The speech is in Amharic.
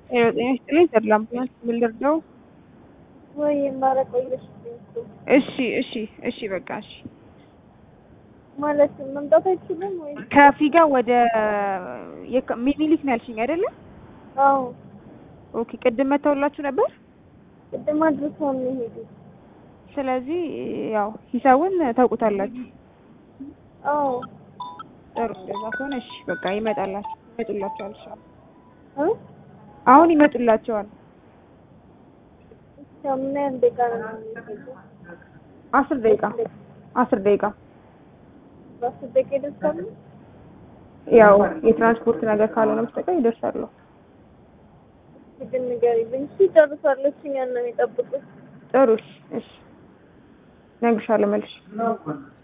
ጤና ይስጥልኝ ተድላ አምቡላንስ ምን ልርዳው? ወይ ማረቆየሽ እኮ እሺ በቃ እሺ። ማለት መምጣት አይችልም ወይ? ከፊጋ ወደ ሚኒሊክ ነው ያልሽኝ አይደለ? አዎ ኦኬ። ቅድም መተውላችሁ ነበር? ቅድም አድርሰው ነው የሄዱት። ስለዚህ ያው ሂሳቡን ታውቁታላችሁ። አዎ ጥሩ። እንደዛ ከሆነ እሺ በቃ ይመጡላችኋል። እ አሁን ይመጡላችኋል። ምን ያህል ደቂቃ ነው የሚፈጀው? 10 ደቂቃ 10 ደቂቃ። በአስር ደቂቃ ይደርሳሉ? ያው የትራንስፖርት ነገር ካልሆነ በስተቀር ይደርሳሉ። ግን ንገሪልኝ። እሺ ጨርሳለች። እኛን ነው የሚጠብቁት። ጥሩ እሺ እነግርሻለሁ መልሼ